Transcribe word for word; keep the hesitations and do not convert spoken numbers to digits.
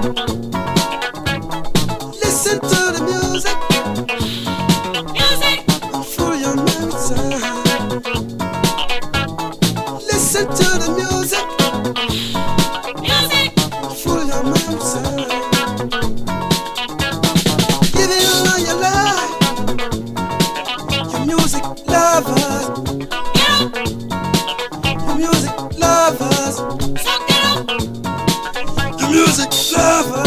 Listen to the music. Music. For your medicine. Listen to the music. Music. For your medicine. Give it all your life. Your music lovers. Your music lovers. Your music lovers.